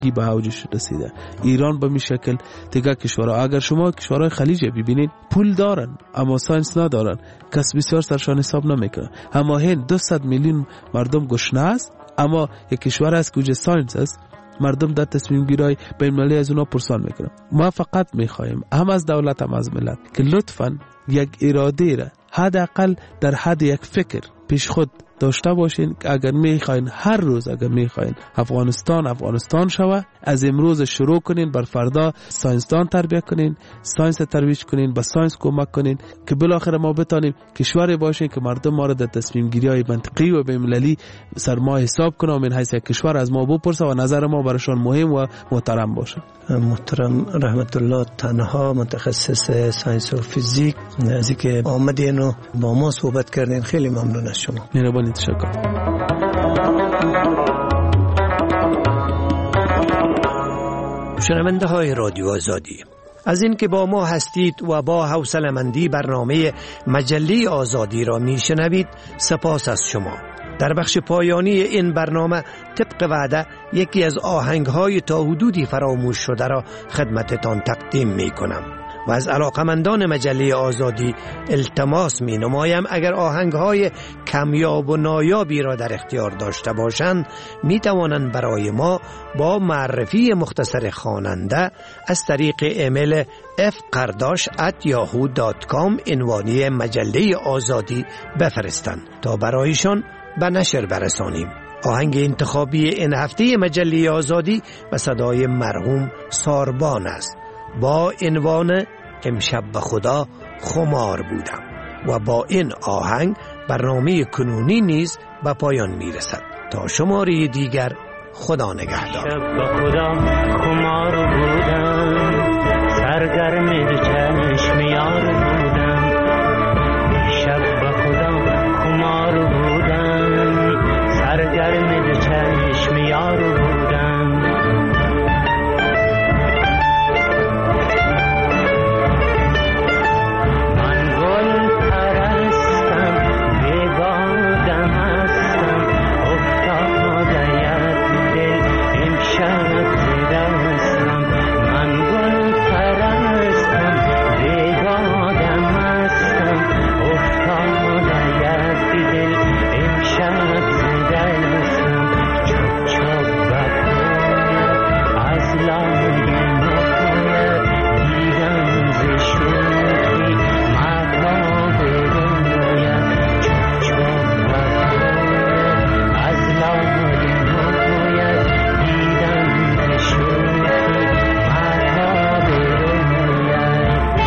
به اوجش رسیده. ایران به این شکل دیگه کشورها، اگر شما کشورهای خلیج ببینید پول دارن اما ساینس ندارن، کس بسیار سرشان حساب نمیکنه. اما هند 200 میلیون مردم گشنه است اما یک کشور است که ساینس است، مردم در تصمیم گیری بین المللی از اونا پرسان میکنن. ما فقط میخوایم هم از دولت هم از ملت که لطفاً یک اراده را حداقل در حد یک فکر پیش خود داشته باشین که اگر میخواین هر روز اگر میخواین افغانستان شوه، از امروز شروع کنین بر فردا ساینسدان تربیت کنین، ساینس ترویج کنین، با ساینس کمک کنین که بالاخره ما بتانیم کشوری باشیم که مردم ما را در تصمیم گیری های منطقی و بین‌المللی سر ما حساب کنه و من حیث یک کشور از ما بپرسه و نظر ما براشون مهم و محترم باشه. محترم رحمت الله تنها متخصص ساینس و فیزیک، از اینکه آمدین و با ما صحبت کردین خیلی ممنون از شما. مهربانی، تشکر. شنونده های رادیو آزادی، از این که با ما هستید و با حوصله‌مندی برنامه مجله آزادی را میشنوید سپاس از شما. در بخش پایانی این برنامه طبق وعده یکی از آهنگ‌های تا حدودی فراموش شده را خدمتتان تقدیم می‌کنم و از علاقمندان مجله آزادی التماس می‌نمایم اگر آهنگ‌های کمیاب و نایابی را در اختیار داشته باشند می‌توانند برای ما با معرفی مختصر خواننده از طریق ایمیل fqardash@yahoo.com عنوانی مجله آزادی بفرستند تا برایشان به نشر برسانیم. آهنگ انتخابی این هفته مجله آزادی به صدای مرحوم ساربان است با عنوان امشب به خدا خمار بودم و با این آهنگ برنامه کنونی نیز به پایان میرسد. تا شماره دیگر، خدا نگهدار. امشب به خدا خمار بودم، سرگرم چشم یار بودم. امشب به خدا خمار بودم، سرگرم چشم یار بودم. من گل پرستم، بگادم هستم، افتاده ید دل امشب دستم. من گل پرستم، بگادم هستم، افتاده ید دل امشب دستم. چوب چوب بکنم از لای نکنم، دیدم ز شوخی مطاب رویم. چوب چوب بکنم از لای نکنم، دیدم ز شوخی مطاب رویم.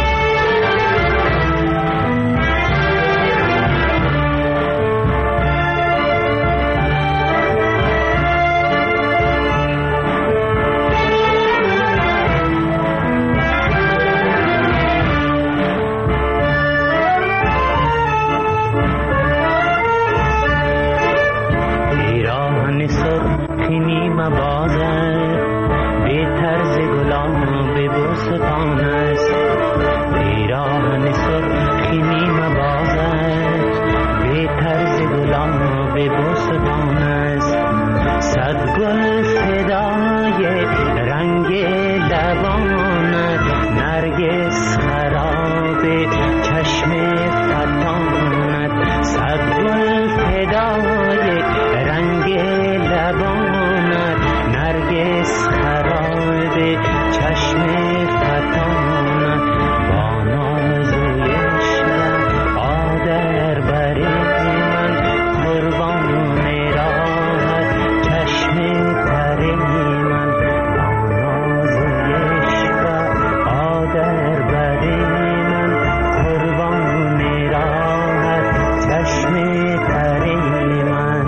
پیراهن سرخی نیمه باز است، به طرز گلاب بستان است. پیراهن سرخی نیمه باز است، به طرز گلاب بستان است. صد گل فدای رنگ لبانت، نرگس خراب چشم فتانت. صد گل فدای رنگ لبانت، نرگس خراب چشم فتانت. با نازویشم آدر بر من، قربان راحت چشم تر من. با نازویشم آدر بر من، قربان راحت چشم تر من.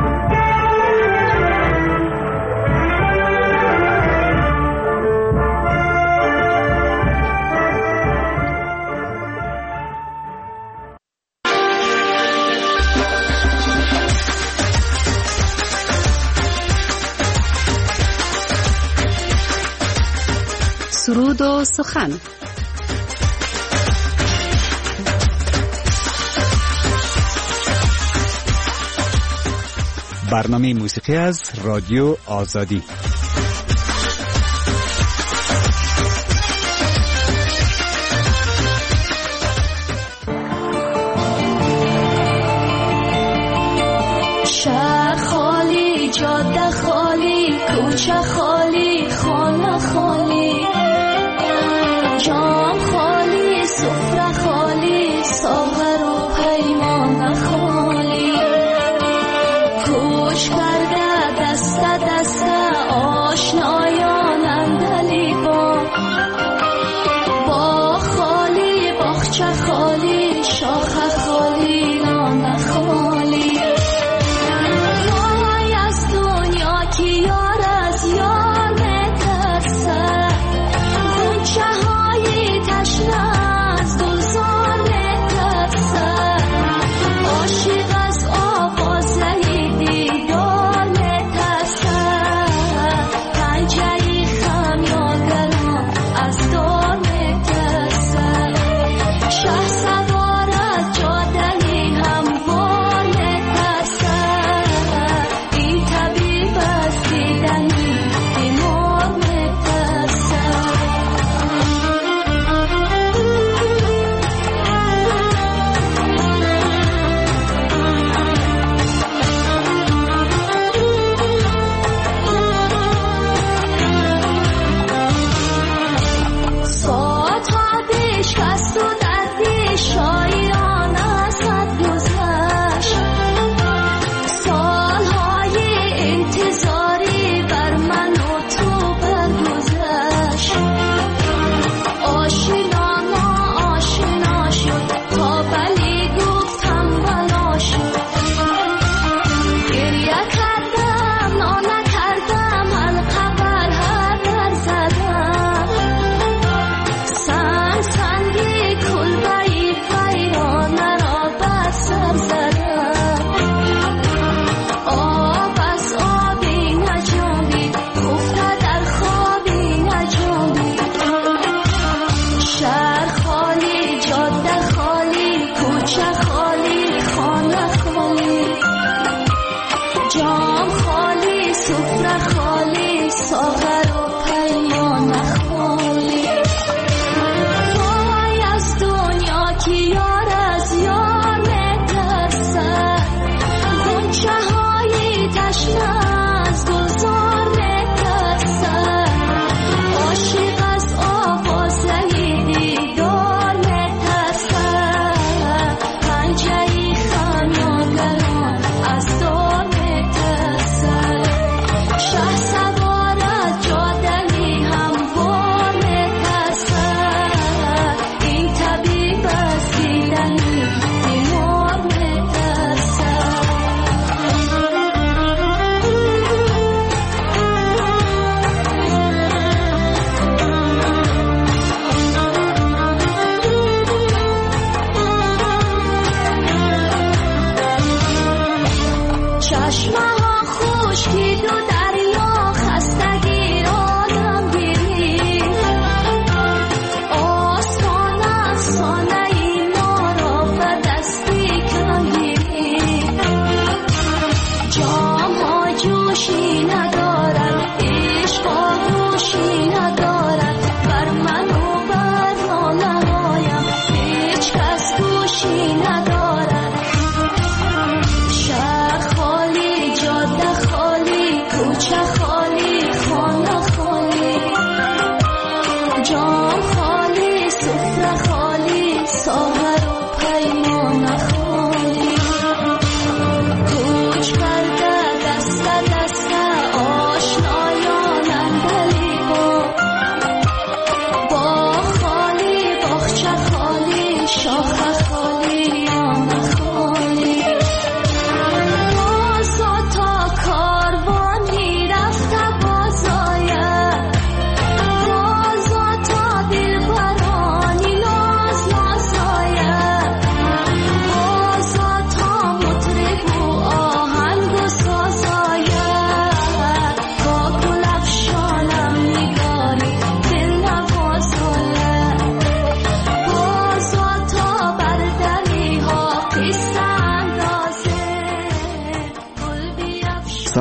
سرود و سخن. برنامه موسیقی از رادیو آزادی.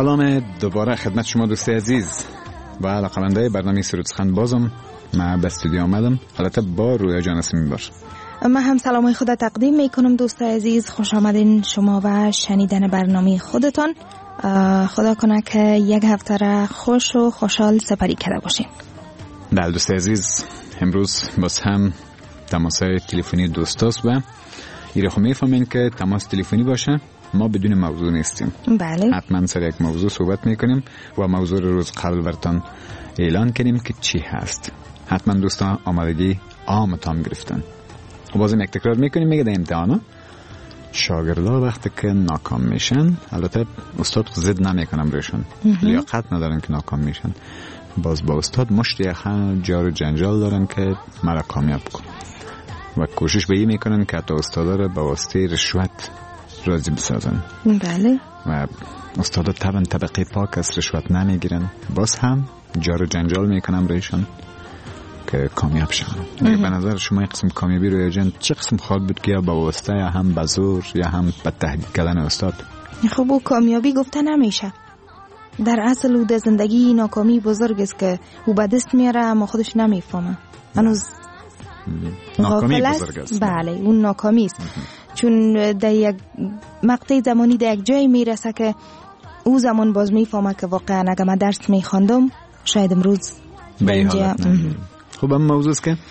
سلام دوباره خدمت شما دوست عزیز و علاقه‌مندای برنامه سرود سخن. بازم من به استودیو آمدم، البته با رویا جان اسمی باش. من هم سلامای خود تقدیم میکنم دوست عزیز، خوش آمدین شما و شنیدن برنامه خودتان. خدا کنه که یک هفته را خوش و خوشحال سپری کرده باشیم. بله دوست عزیز، امروز باز هم تماسای تلفنی دوستاست و ایره خو میفهمین که تماس تلفنی باشه ما بدون موضوع نیستیم. بله. حتما سر یک موضوع صحبت میکنیم و موضوع روز قبل براتون اعلان کنیم که چی هست. حتما دوستان آمادگی عامتان گرفتن. و بازم یک تکرار میکنیم، میگه در امتحانا شاگردا وقتی که ناکام میشن، البته استاد ضد نمیکنم روشون، لیاقت ندارن که ناکام میشن، باز با استاد مشت یخن جار و جنجال دارن که مرا کامیاب کن و کوشش به این میکنن که حتی استادا را به واسطه رشوت راضی بسازن. بله. و استادا طبقه پاک از رشوت نمیگیرن، باز هم جار و جنجال میکنم روشون که کامیاب شن. به نظر شما این قسم کامیابی رو ایجن چه قسم خواهد بود که یا با واسطه یا هم به زور یا هم به تهدید کردن استاد؟ خب او کامیابی گفته نمیشه. در اصل او در زندگی ناکامی بزرگ است که او به دست میاره اما خودش نمیفهمه. هنوز ناکامی بزرگ است. بله اون ناکامی است. چون در یک مقطع زمانی در یک جای میرسه که او زمان باز میفهمه که واقعا اگه من درس میخواندم شاید امروز به اینجا. خب هم موضوع است که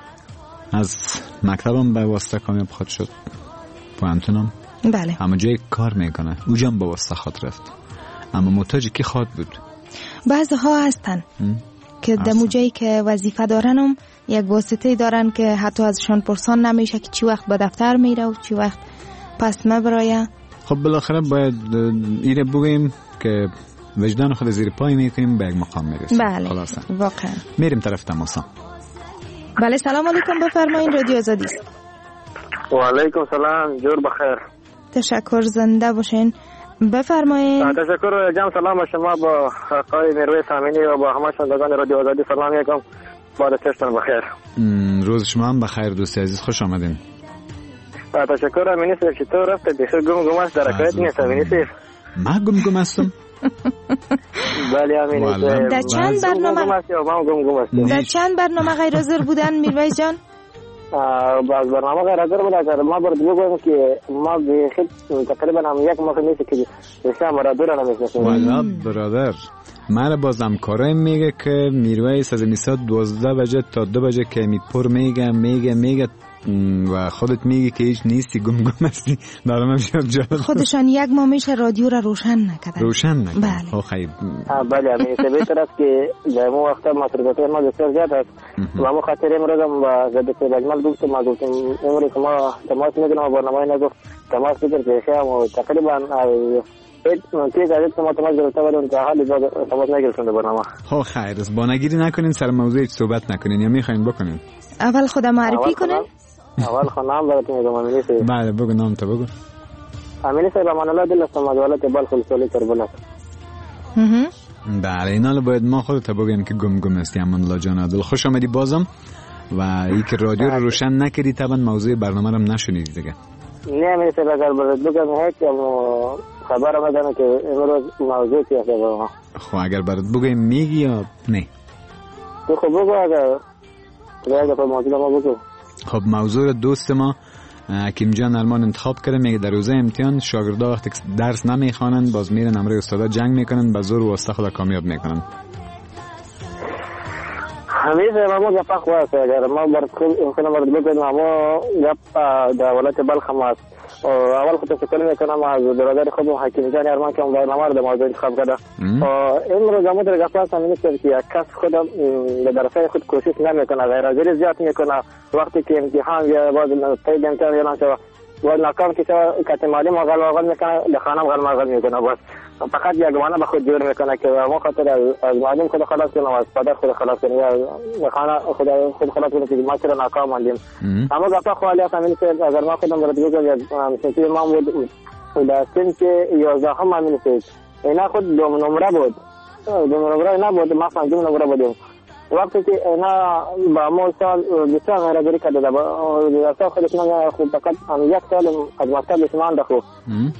از مکتبم به واسطه کامیاب خود شد پوانتونم. بله. همه جای کار میکنه اوجم به واسطه خود رفت، اما محتاج کی خواد بود؟ بعضی ها هستن که در جایی که وظیفه دارنم یک واسطه دارن که حتی ازشان پرسان نمیشه که چی وقت به دفتر میره و چی وقت پس مبرایه. خب بالاخره باید ایره بگویم که وجدان خود زیر پای میکنیم به یک مقام میرسیم. بله خلاصه واقعا میریم طرف تماسا. بله سلام علیکم، بفرمایید رادیو آزادی است. و علیکم سلام، جور بخیر. تشکر، زنده باشین، بفرمایید. تشکر جان، سلام به شما، با آقای میرویس امینی و با همه شنوندگان رادیو آزادی سلام میگم. با دستتون بخیر. روز شما هم بخیر دوست عزیز، خوش آمدین. تشکر امینی صاحب، چطور رفته؟ بخیر گم است در حرکت نیست امینی صاحب؟ ما گم هستم. بله امینی صاحب. در چند برنامه غیر حاضر بودن میرویس جان؟ باز برنامه غیر حاضر بودن. ما برد بگویم که ما بخیر تقریبا هم یک ماه نیست که بسیار مرادور نمیشناسیم. والا برادر من بازم کارای میگه که میرویس از میساد 12 بجه تا 2 بجه که میپر میگه و خودت میگی که هیچ نیستی، گم هستی. دارم میشم جا خودشان یک ماه میشه رادیو را روشن نکردن. بله ها خیلی بله همین بهتر است که در مو وقت مصرفات ما بسیار زیاد است و ما خاطر امروز هم با ضد اجمال گفتم امروز که ما تماس میگیریم و برنامه نگفت تماس بگیر که شما و تقریبا تیز عدد که ما تماس گرفته بودیم تا حالی تماس نگرفتیم در برنامه. ها خیر است، با نگیری نکنین، سر موضوع صحبت نکنین یا میخواین بکنین؟ اول خودم معرفی کنین. اول خود نام براتون میگم امینی صاحب. بله بگو نام تو بگو. امینی صاحب امان الله دل استم از ولایت بلخ ولسوالی کربلا. بله اینا باید ما خودت بگیم که گم هستی. امان الله جان دل خوش آمدی بازم و ای که رادیو رو روشن نکردی طبعا موضوع برنامه رو هم نشنیدی دیگه. نه امینی صاحب اگر برات بگم هیچ خبر آمدن که امروز موضوع چی است برام. خب اگر برات بگم میگی یا نه؟ تو خب بگو اگر موضوع ما بگو. خب موضوع دوست ما حکیم جان ارمان انتخاب کرده، میگه در روزه امتحان شاگردا وقتی درس نمیخوانند باز میرن امروی استادا جنگ میکنن، به زور واسطه خود کامیاب میکنن. همیشه ما گپ خواست اگر ما برد بگم ما گپ در ولایت بلخ ما اول خود تشکر میکنم از برادر خودم حکیم جان ارمان که برنامه رو موضوع انتخاب کرده. امروز ما در گپ هستم این است که کس خودم به درسای خود کوشش نمیکنه، غیر حاضری زیاد میکنه. وقتی که امتحان یا باز تایید امتحان یا نشه باز ناکام که کتمالی مغل میکنه، دخانم غل میکنه، باز فقط یک گمانه به خود جور میکنه که ما خاطر از معلم خود خلاص کنم، از پدر خود خلاص کنم یا خانه خود خلاص کنم که ما چرا ناکام ماندیم. اما گفته خواهی هستم این که اگر ما خودم برد بگم سنتی ما بود در سن که 11 هم همین سید اینا خود دوم نمره بود، نبود، ما فهم دوم نمره بودیم. وقتی که اینا با ما سال بسیار غیرگری کرده در سال خودش من خود فقط یک سال از مکتب اسمان دخو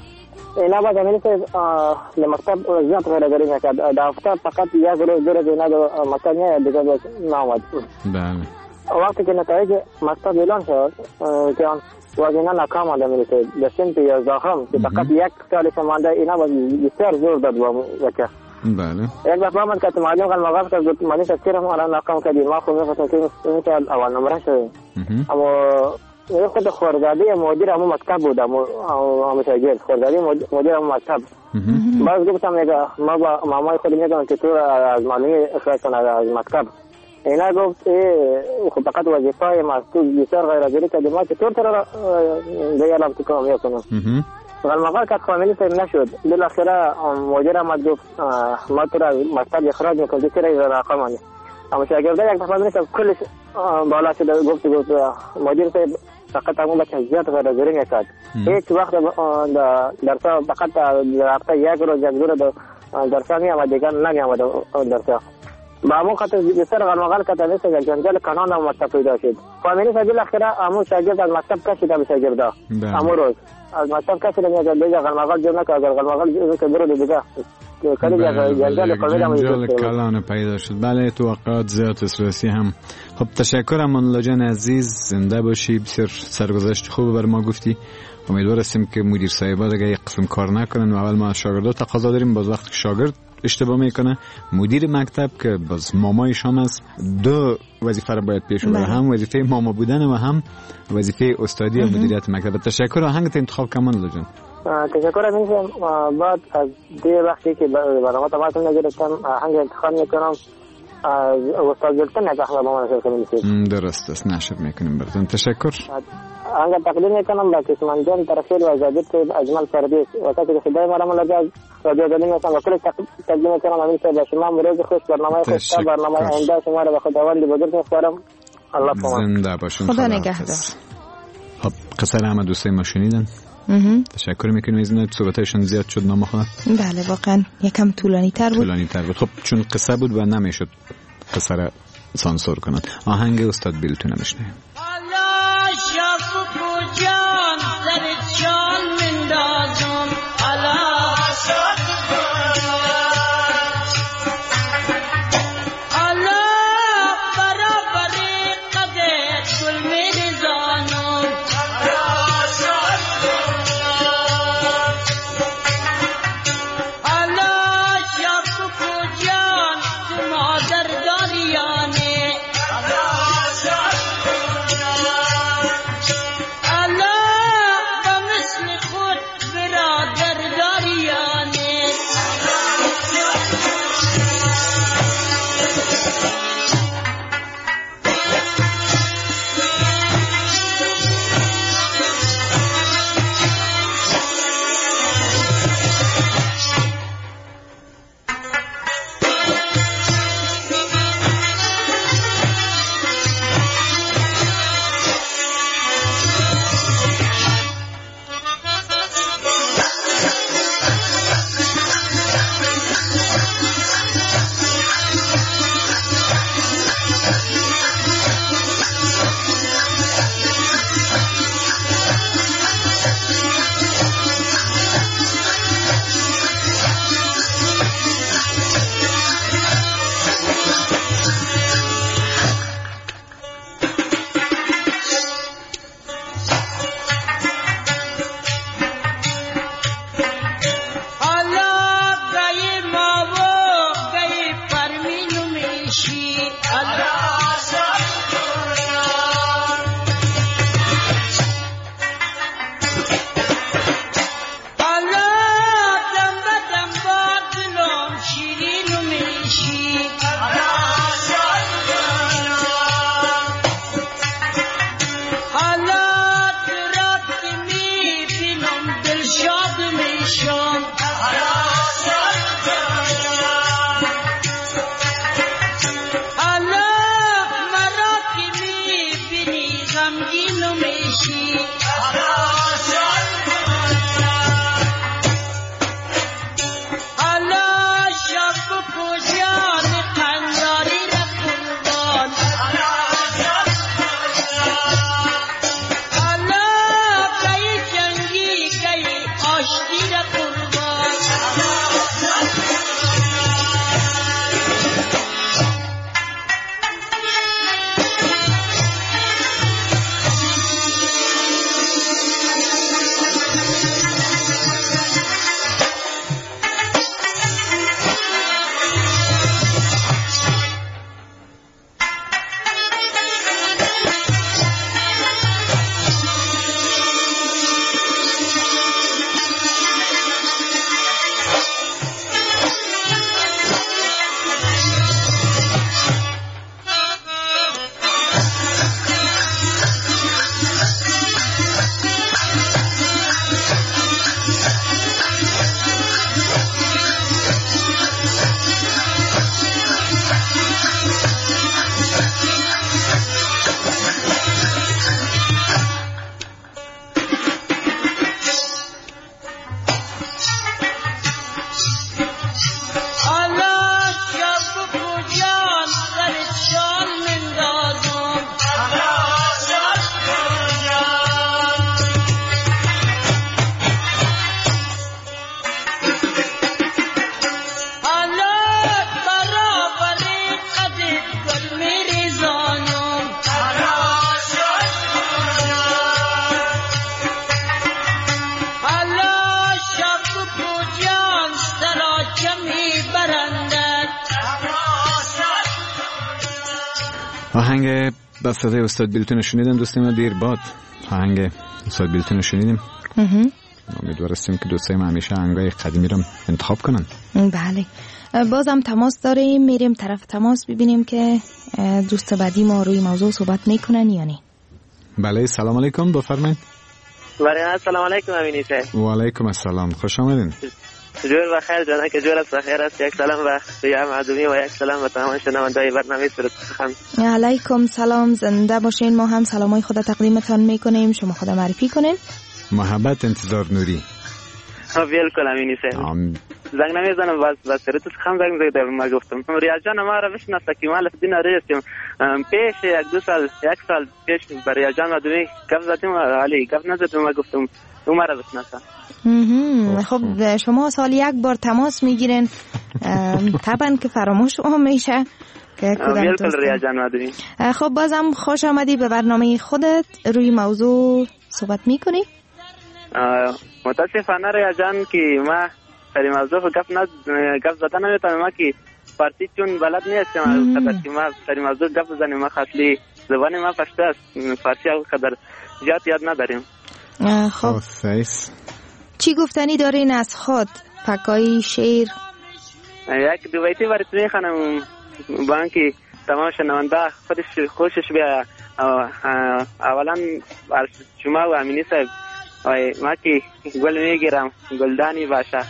اینا باید همین که در مکتب زیاد غیرگری میکرد. در هفته فقط یک روز دو روز اینا در مکتب نیاید دیگه باید نامد. بله. وقتی که نتایج مکتب اعلان شد که باید اینا ناکام آمده میشه در سنت 11 که فقط یک سالش مانده، اینا باید بسیار زور داد با بچه. بله. یک دفعه من که معلم قلمقال که معلم تذکیر ما ناکام کردیم، ما خود میفتم که این سال اول نمره شده. اما خود خوردادی مدیر همون مکتب بود، همون شاگرد خوردادی مدیر همون مکتب. باز گفتم ما با مامای خود میگم که تو از معلمی اخراج کنه از مکتب. اینا گفت خب فقط وظیفه ما تو بسیار غیرگری کردیم، ما چطور تر دیگه علم تو کام میکنم. قلمقال که فامیلی سر نشد، بالاخره مدیر آمد گفت ما تو را مکتب اخراج میکنم، چرا این رقم آنی. اما شاگرده یک دفعه میرسه کلش بالا شده، گفت مدیر صاحب فقط همون بچه زیاد غیرگری میکرد. هیچ وقت درسا فقط در هفته یک روز یک دور درسا میامد، دیگر نمیامد درسا. با همون خاطر بسیار قلمقال که تنیسته یک جنجال کنان هم مکتب پیدا شد. فامیلی صاحب بالاخره همون شاگرد از مکتب کشیده به شاگرده. همون روز از مکتب کشیده میگه دیگه قلمقال جور نکرد، اگر قلمقال جور که برو دیگه جنجال کلان پیدا شد. بله، توقعات زیاد اساسی هم. خب تشکر امان‌الله جان عزیز، زنده باشی، بسیار سرگذشت خوب بر ما گفتی. امیدوار هستیم که مدیر صاحبا دیگه یک قسم کار نکنن و اول ما شاگردا تقاضا داریم باز وقتی شاگرد اشتباه میکنه مدیر مکتب که باز مامایش هم است، دو وظیفه رو باید پیش ببره، هم وظیفه ماما بودن و هم وظیفه استادی و مدیریت مکتب. تشکر. آهنگت انتخاب کمان لجن. تشکر از اینکه بعد از دی وقتی که برنامه تماشا نگرفتم آهنگ انتخاب میکنم از استاد گلتن از احمد با من نشر کنیم. درست است، نشر میکنیم براتون. تشکر. آهنگ تقدیم میکنم با کسمان جان ترخیر و زادت اجمل پردیس وقتی که خدای مرام لگا رادیو دادیم میکنم و کل تقدیم میکنم همین که با شما مروز خوش، برنامه خوش، برنامه آینده شما را به خداوند بزرگ میسپارم. الله پامان. زنده باشون. خدا نگهدار. خب قصه همه دوستای ما شنیدن. تشکر میکنیم از اینکه صحبتشون زیاد شد نامخواد. بله واقعا یکم طولانی تر بود. خب چون قصه بود و نمیشد قصه را سانسور کنن. آهنگ استاد بیلتون میشنویم. Tira آهنگ با صدای استاد بیلتون شنیدم دوستان ما دیر بعد آهنگ استاد بیلتون شنیدیم. امیدوار هستیم که دوستای ما همیشه آهنگای قدیمی رو انتخاب کنن. بله بازم تماس داریم، میریم طرف تماس ببینیم که دوست بعدی ما روی موضوع صحبت میکنن یا نه. بله سلام علیکم بفرمایید. بله سلام علیکم امینی صاحب. و علیکم السلام خوش آمدین. جور بخیر جانا که جور است بخیر است. یک سلام به سیاه معدومی و یک سلام به تمام شنونده‌های برنامه سرود سخن. علیکم سلام، زنده باشین. ما هم سلامای خود تقدیمتان میکنیم، شما خود معرفی کنین. محبت انتظار نوری. بالکل امینی صاحب. زنگ نمیزنم باز سرود سخن زنگ زدم ما گفتم ریاض جان ما را بشناسه که ما لفظی نریستیم پیش یک سال پیش برای ریاض جان معدومی گفت زدیم علی گفت نزدیم ما گفتم او ما را بشناسه. خب شما سال یک بار تماس میگیرین طبعا که فراموش میشه که کدام دوست. ریاض جان معدومی. خب بازم خوش آمدی به برنامه خودت. روی موضوع صحبت میکنی؟ متاسفانه ریاض جان که ما در این موضوع گپ زدن نمیتونم ما که فارسی چون بلد نیستم قدر که ما در این موضوع گپ بزنیم. ما خاصی زبان ما پشتو است، فارسی قدر زیاد یاد نداریم. خب چی گفتنی دارین از خود؟ فکایی شعر یک دو بیتی برات میخوانم با اینکه تمام شنونده خوشش بیاد. اولا شما و امینی صاحب ما که گل میگیرم گلدانی باشه،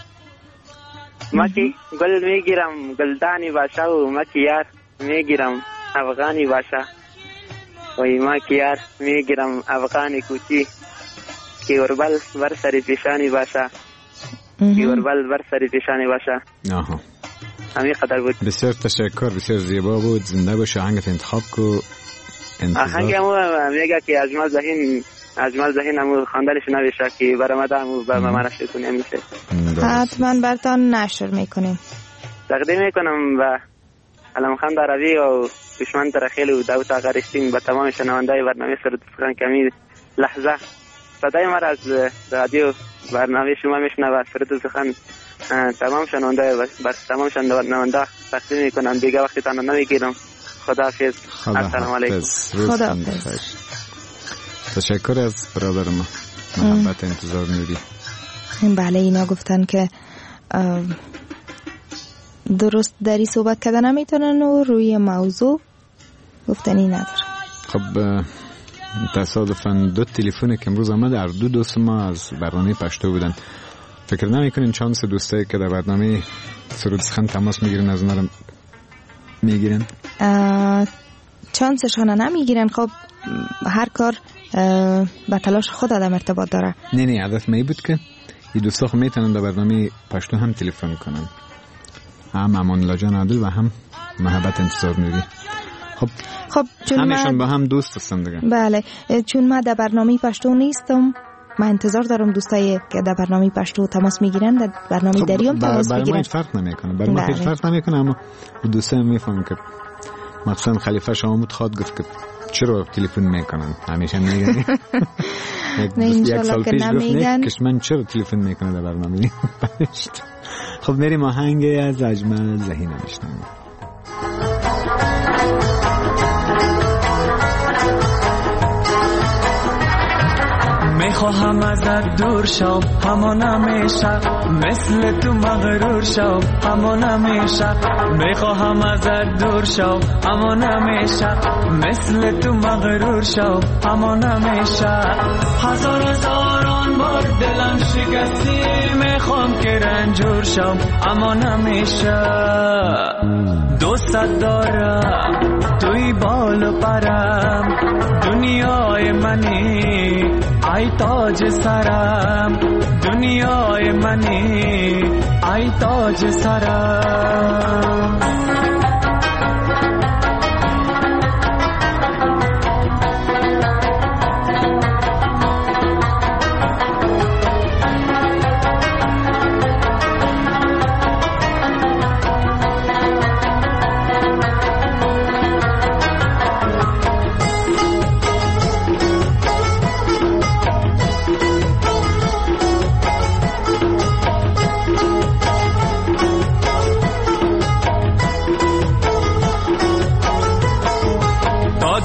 ما که گل میگیرم گلدانی باشه و ما که یار میگیرم افغانی باشه و ما که یار میگیرم افغانی کوچی که وربل بر سری پیشانی باشه که وربل بر سری پیشانی باشه. همین قدر بود. بسیار تشکر، بسیار زیبا بود. زنده باش. آهنگت انتخاب کو. آهنگ همو میگه که اجمل ذهین همو خواندنش نویشه که برآمده همو به ما نشر کنیم میشه. حتما براتون نشر میکنیم. تقدیم میکنم به علمخان عربی و دشمن ترخیل و داوود آقارشتین به تمام شنونده‌های برنامه سرود سخن که همین لحظه صدای ما از رادیو برنامه شما میشنوه. سرود سخن تمام شنونده بر تمام شنونده تقدیم میکنم. دیگه وقتی تنها نمیگیرم. خداحافظ. السلام علیکم. خداحافظ. تشکر از برادر ما محبت انتظار نوری. بله اینا گفتن که درست دری صحبت کردن نمیتونن و روی موضوع گفتنی نداره. خب تصادفاً دو تلفن که امروز آمد هر دو دوست ما از برنامه پشتو بودن. فکر نمیکنین چانس دوستایی که در برنامه سرود سخن تماس میگیرن از اونها میگیرن؟ چانسشان نمیگیرن. خب هر کار به تلاش خود آدم ارتباط داره. نه هدف می بود که این دوستا خب میتونن در برنامه پشتو هم تلفن کنن، هم امان الله جان عادل و هم محبت انتظار نوری. خب همشون با هم دوست هستن دیگه. بله چون من در برنامه پشتو نیستم، من انتظار دارم دوستایی که در برنامه پشتو تماس میگیرن در برنامه دریام تماس میگیرن. برای ما فرق نمیکنه، برای ما هیچ فرق نمیکنه، اما دوستان میفهمن که مثلا خلیفه شامود خواد گفت که چرا تلفن میکنن همیشه میگن یک سال پیش گفت کشمن چرا تلفن میکنه در برنامه. خب میریم آهنگ از اجمل ذهین میشنویم. میخواهم ازت دور شم اما نمیشه، مثل تو مغرور شم اما نمیشه. میخواهم ازت دور شم اما نمیشه، مثل تو مغرور شم اما نمیشه. هزاران بار دلم شکستی، میخوام که رنجور شم اما نمیشه. دوست دارم توی بال و پرم، دنیای منی ای تاج سرم، دنیای منی ای تاج سرم.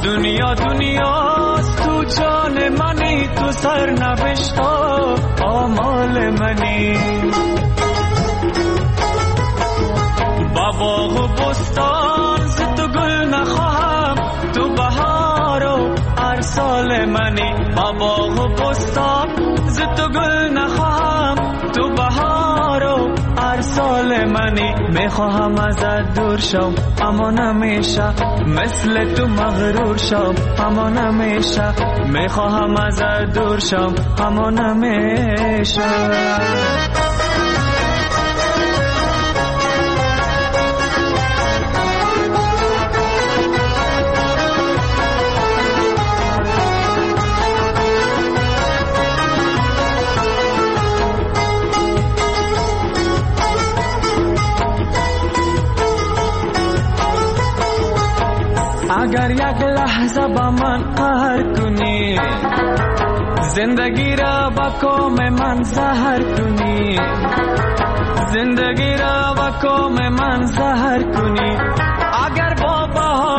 دنیا دنیاست تو جان منی تو سرنوشت آمال منی با باغ و بستان ز تو گل نخواهم تو بهار و ارسال منی با باغ و بستان ز تو گل نخواهم تو بهار و ارسال منی میخواهم ازت دور شم اما نمیشه مثل تو مغرور شم اما نمیشه میخواهم ازت دور شم اما نمیشه اگر یک لحظه با من قهر کنی زندگی را با کام من زهر کنی زندگی را با کام من زهر کنی اگر با بهار